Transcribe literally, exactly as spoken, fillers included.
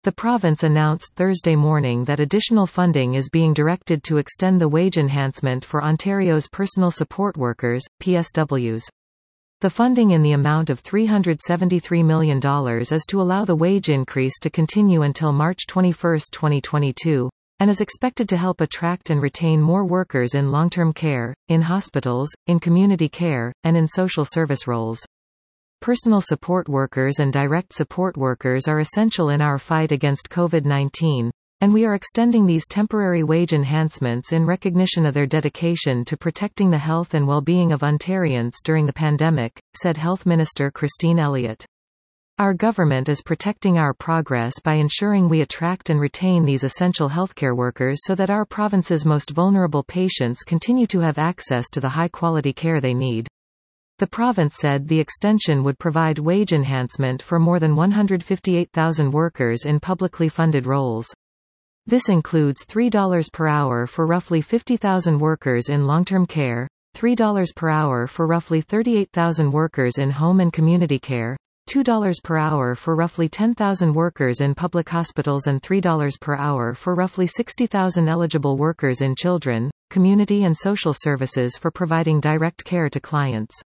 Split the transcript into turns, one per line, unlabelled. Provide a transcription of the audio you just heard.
The province announced Thursday morning that additional funding is being directed to extend the wage enhancement for Ontario's personal support workers, P S Ws. The funding in the amount of three hundred seventy-three million dollars is to allow the wage increase to continue until March twenty-first, twenty twenty-two, and is expected to help attract and retain more workers in long-term care, in hospitals, in community care, and in social service roles. Personal support workers and direct support workers are essential in our fight against COVID nineteen, and we are extending these temporary wage enhancements in recognition of their dedication to protecting the health and well-being of Ontarians during the pandemic, said Health Minister Christine Elliott. Our government is protecting our progress by ensuring we attract and retain these essential healthcare workers so that our province's most vulnerable patients continue to have access to the high-quality care they need. The province said the extension would provide wage enhancement for more than one hundred fifty-eight thousand workers in publicly funded roles. This includes three dollars per hour for roughly fifty thousand workers in long-term care, three dollars per hour for roughly thirty-eight thousand workers in home and community care, two dollars per hour for roughly ten thousand workers in public hospitals and three dollars per hour for roughly sixty thousand eligible workers in children, community and social services for providing direct care to clients.